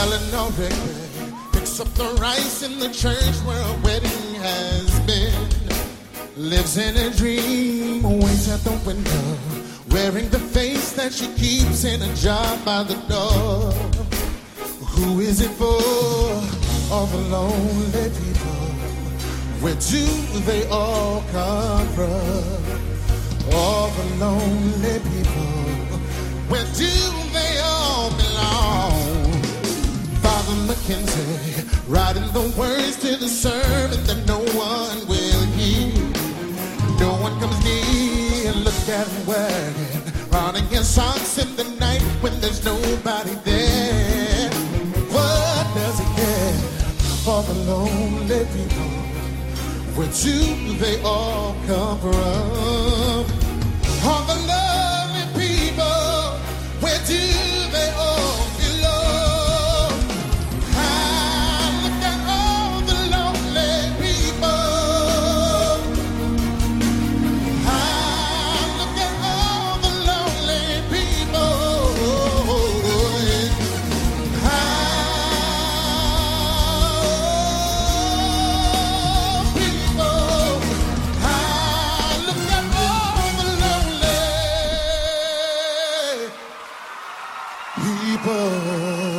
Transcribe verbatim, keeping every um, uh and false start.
Ellen already picks up the rice in the church where a wedding has been. Lives in a dream, waits at the window, wearing the face that she keeps in a jar by the door. Who is it for? All the lonely people. Where do they all come from? All the lonely people. Where do they all belong? Father Mackenzie, writing the words to the sermon that no one will hear. No one comes near, look at him working, running his socks in the night when there's nobody there. What does he care for the lonely people? Where do they all come from? All the lonely people, where do they all belong? I look at all the lonely people. I look at all the lonely people. I People.